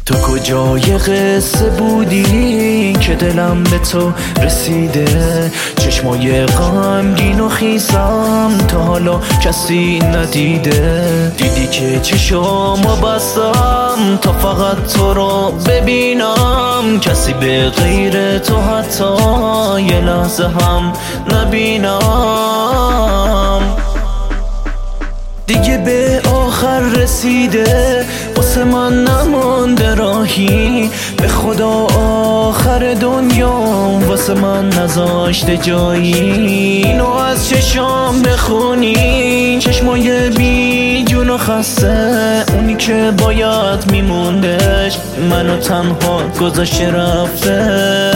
تو کجای قصه بودی که دلم به تو رسیده؟ چشمای غمگین و خیسم تا حالا کسی ندیده. دیدی که چشمو بستم تا فقط تو رو ببینم، کسی به غیر تو حتی یه لحظه هم نبینم. دیگه به آخر رسیده، واسه من نمانده راهی. به خدا آخر دنیا واسه من نذاشته جایی. اینو از چشام بخونی، چشمای بی جون و خسته، اونی که باید میموندش منو تنها گذاشته رفته.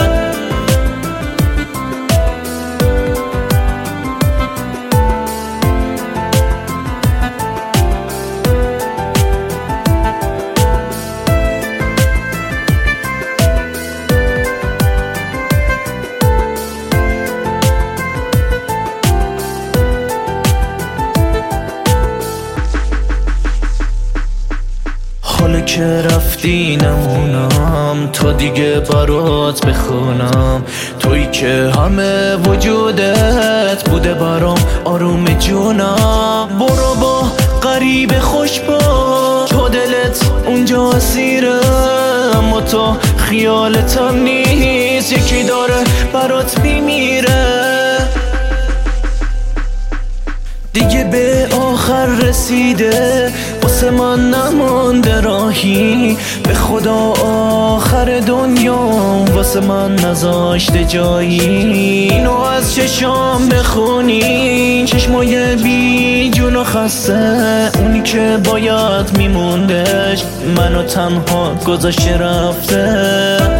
حالا که رفتی نمونم تا دیگه برات بخونم. تویی که همه وجودت بوده برام آروم جونم. برو با غریب خوش با، تو دلت اونجا اسیره، اما تو خیالتم نیست، یکی داره برات میمیره. دیگه به آخر رسیده، واسه من نمانده راهی. به خدا آخر دنیا واسه من نذاشته جایی. اینو از چشام بخونی، چشمای بی جون و خسته، اونی که باید میموندش منو تنها گذاشته رفته.